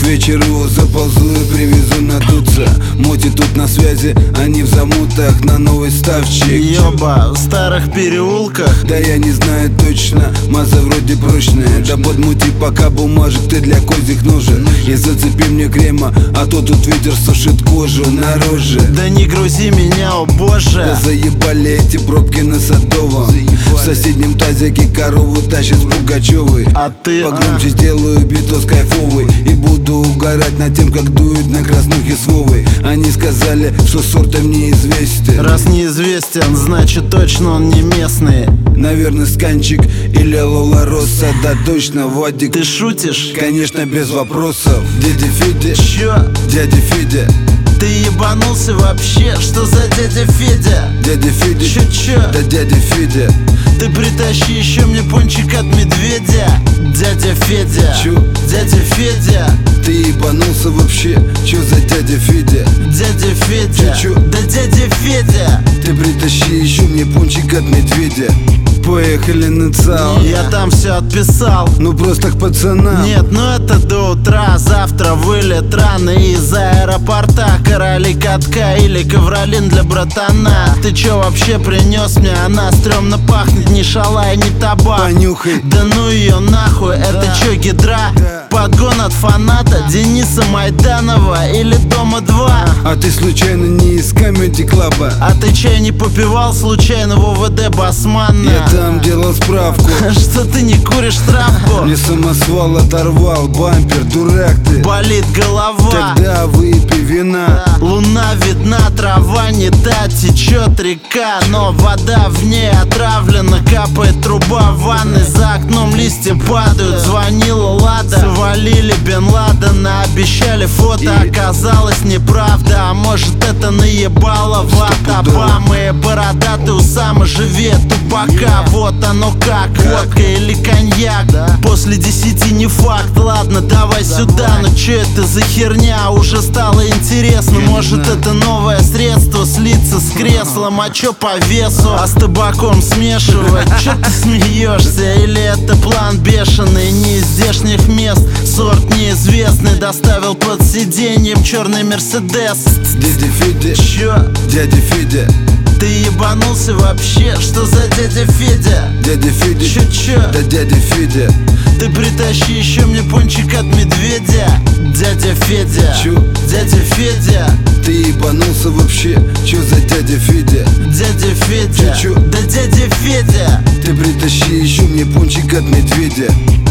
вечеру заползу и привезу надуться. Моти тут на связи, они в замутах на новый ставчик. Ёба, в старых переулках. Да я не знаю точно, маза вроде прочная. Да подмути пока бумажек, ты для козьих нужен. И зацепи мне крема, а то тут ветер сушит кожу на роже. Да не грузи меня, о боже. Да заебали эти пробки на Садовом. В соседнем тазике корову тащит с Пугачевой. А ты погромче сделаю битос кайфовый и буду угорать над тем, как дует на краснухе с Вовой. Они сказали, что сортом неизвестен. Раз неизвестен, значит точно он не местный. Наверное, Сканчик или Лола Росса. Да точно, Вадик. Ты шутишь? Конечно, без вопросов. Дядя Федя. Чё? Дядя Федя. Ты ебанулся вообще? Что за дядя Федя? Дядя Федя. Чё? Да дядя Федя. Ты притащи еще мне пончик от медведя. Дядя Федя. Чё? Дядя Федя. Ты ебанулся вообще? Чё за дядя Федя? Дядя Федя. Чё? Да дядя Федя. Ты притащи еще мне пончик от медведя. Поехали на ЦАО. Я там все отписал. Ну просто к пацанам. Нет, ну это до утра. Завтра вылет рано из аэропорта. Короли катка или ковролин для братана. Ты чё вообще принес мне? Она стрёмно пахнет, ни шалай, ни табак. Понюхай. Да ну ее нахуй, это чё, гидра? Подгон от фаната Дениса Майданова или Дома 2? А ты случайно не из Comedy Club? А ты чай не попивал случайно в ОВД Басманна? Я там делал справку. Что ты не куришь травку? Мне самосвал оторвал, бампер, дурак ты. Болит голова. Тогда выпей вина. Луна видна, трава не та, течет река, но вода в ней отравлена. Капает труба в ванной, за окном листья падают. Звонила Лада, свалили Бен Ладена. Обещали фото, оказалось неправда. А может это наебало ват Обамы. Бородатый Усама живет тупака. Вот оно как, водка или коньяк. После 10 не факт, ладно, давай сюда. Ну чё это за херня, уже стало интересно. Может это новое средство слиться с креслом. А чё по весу, а с табаком смешивать? Чё ты смеешься? Или это план бешеный, не из здешних мест? Сорт неизвестный, доставил под сиденьем черный Мерседес. Дядя Федя. Чё? Дядя Федя. Ты ебанулся вообще? Что за дядя Федя? Дядя Федя. Чё? Да дядя Федя. Ты притащи еще мне пончик от медведя. Дядя Федя. Чё? Дядя Федя. Ты ебанулся вообще? Чё за дядя Федя? Дядя Федя. Чё? Да дядя Федя. Ты притащи еще мне пончик от медведя.